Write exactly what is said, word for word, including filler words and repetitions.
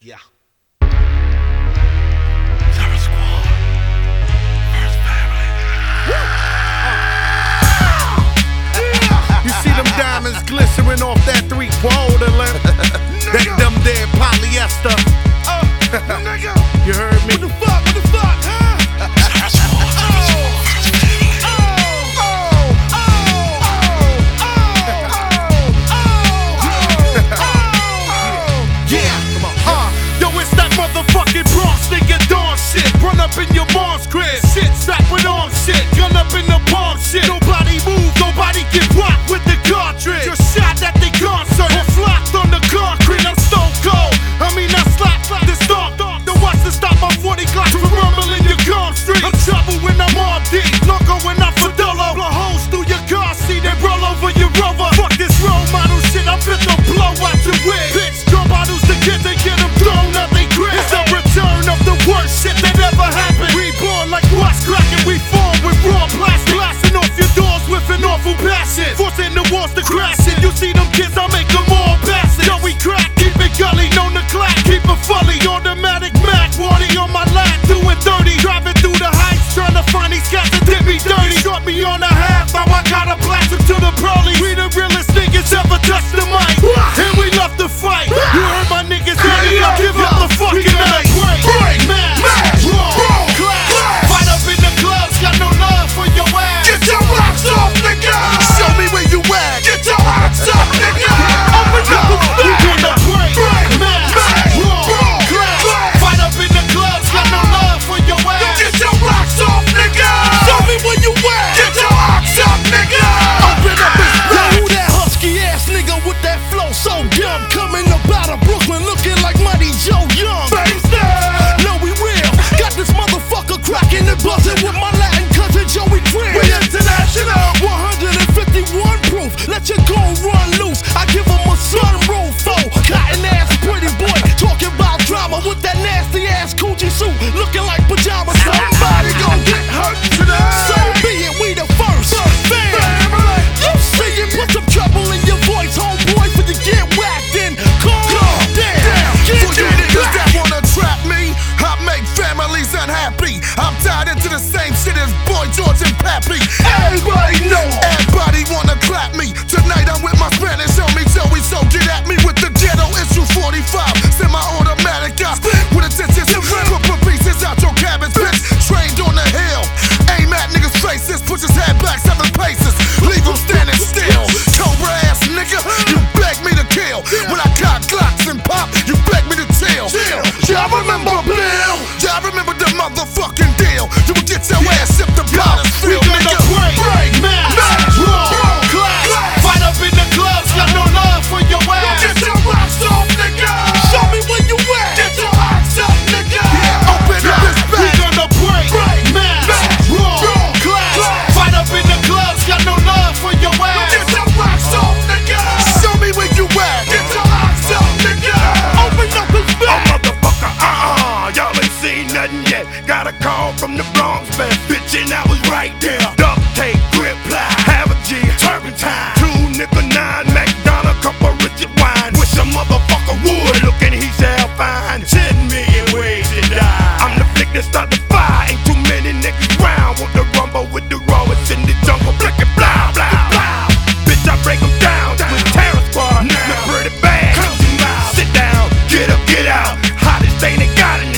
Yeah. Terror Squad, First Family. You see them diamonds glistening off that three-quarter length? That them dead polyester. Uh, nigga. You heard me? What the fuck? What the fuck? Huh? Terror Squad, Terror Squad, First Family. Oh, oh, oh, oh, oh, oh, oh. Yeah, come on. Uh, yo, it's that motherfucking Bronx nigga Dawn shit. Run up in your mom's crib. Shit, strap with arm shit. Gun up in the palm shit. Nobody move, nobody get rocked with the cartridge. You're shot at the concert or flocked on the concrete. I'm stone cold. I mean, I slap the stomp. The watch to stop my forty Glock from rumbling your gum street. I'm trouble when I'm on D. Loco when I'm Fidolo. Blow holes through your car seat and roll over your rover. Fuck this role model shit. I'm fit to blow out your wig. Bitch, draw bottles to get they get them thrown out they grip. It's the return of the worst shit that ever happened. Reborn like what's cracking. We form with raw plastic. Blasting off your doors with an awful passion. Forcing the walls to crash it. You see them kids, I make them all pass it. Yo, we crack, keep it gully, known to clap. Keep it fully, automatic Mac, Wardy on my lap, doing thirty. Driving through the heights, trying to find these cats that did me dirty. Shot me on a half, now I gotta blast him to the pearly. We the realest niggas ever touched the mic, and we love to fight. You heard my niggas, ready up, give up the fucking night. Break, mash, roll, clash. Fight up in the clubs, got no love for your ass. Get your rocks off, nigga. Show me where you at. Get your rocks off, nigga. Open up the We back. gonna break, mash, roll, clash. Fight up in the clubs, got no love for your ass. Get your rocks off, nigga. Show me where you at. Get your rocks off, nigga. Open up his Yo, back. who that husky ass nigga with that flow so dumb? Coming up out of Brooklyn looking like Mighty Joe Young. No, we real. Got this motherfucker cracking and buzzing with my Latin cousin Joey Crib. We international. one fifty-one proof. Let your gun run loose. I give him a sunroof. Oh, cotton ass pretty boy talking about drama with that nasty ass coochie suit looking like pajamas. Somebody gon' get hurt today. So be it. We the first family. You see it, put some trouble in your voice, homeboy, for you get whacked in. Calm down. Get For you that niggas back. that wanna trap me, I make families unhappy. I'm tied into the same shit as Boy George and Pappy. Everybody know. Everybody wanna clap me. Tonight I'm with my Spanish homie Joey, so get at me with the ghetto issue forty-five. Semi-automatic, I spit with attention. Put put pieces out your cabbage, bitch. Trained on the hill. Aim at niggas' faces. Push his head back seven paces. Leave him standing still. Cobra ass nigga, you beg me to kill. When I cock Glocks and pop, you beg me to chill. Y'all remember Bill? Y'all remember the motherfucking deal? You will get your ass shipped to Pottersville, nigga. Break, mash, roll, clash. Fight up in the clubs, got no love for your ass. Get your rocks off, nigga. Show me where you at. Get your rocks off, nigga. Open up this We back. gonna break, Break, mash, mash, roll, roll, clash. clash. Fight up in the clubs, got no love for your ass. Get your rocks off, nigga. Show me where you at. Get your rocks off, nigga. Open up his Oh, back. motherfucker, uh-uh, y'all ain't seen nothing yet. Got a call from the Bronx, best bitch, and I was right there. Duct tape, grip ply, have a G, turpentine. Two nickel nine, McDonald, cup of Richard wine. Wish a motherfucker would, looking he shall find ten million ways to die. I'm the flick that start the fire, ain't too many niggas round. Want to rumble with the rawest in the jungle, flick it, blah, blah, blah. Bitch, I break 'em down with Terror Squad, now pretty bad. Sit down, get up, get out. Hottest thing they got in